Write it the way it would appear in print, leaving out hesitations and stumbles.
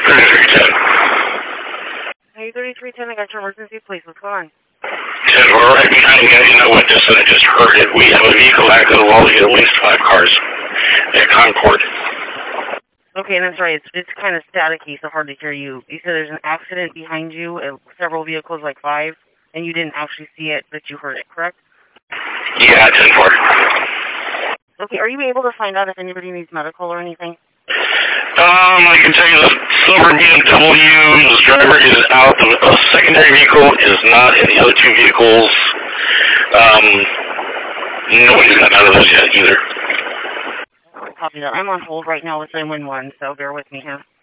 Hey, 3310, I got your emergency, please. What's going on? Said we're right behind you guys. You know what this is? I just heard it. We have a vehicle accident involving at least 5 cars at Concord. Okay, and I'm sorry, it's kind of staticky, so hard to hear you. You said there's an accident behind you, several vehicles, like 5, and you didn't actually see it, but you heard it, correct? Yeah, 10-4. Okay, are you able to find out if anybody needs medical or anything? I can tell you the silver BMW's driver is out. The secondary vehicle is not, and the other 2 vehicles, nobody's gotten out of those yet either. Copy that. I'm on hold right now with 911, so bear with me here.